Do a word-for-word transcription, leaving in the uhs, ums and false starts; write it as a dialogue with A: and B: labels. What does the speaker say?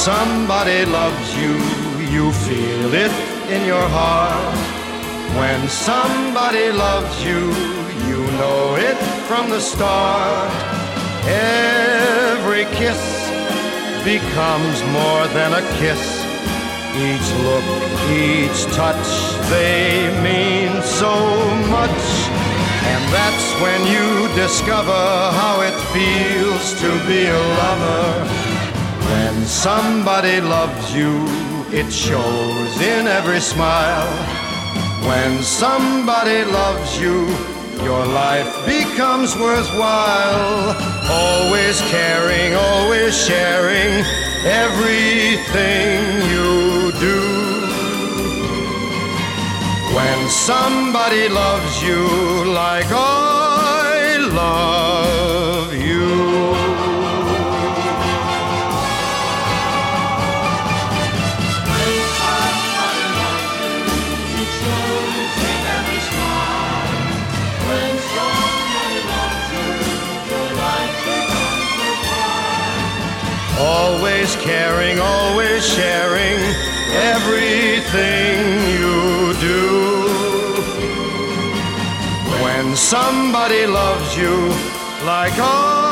A: somebody loves you, you feel it in your heart. When somebody loves you, you know it from the start. Every kiss becomes more than a kiss. Each look, each touch, they mean so much. And that's when you discover how it feels to be a lover. When somebody loves you, it shows in every smile. When somebody loves you, your life becomes worthwhile. Always caring, always sharing everything you do. When somebody loves you like I love you. Always caring, always sharing everything you do. When somebody loves you like I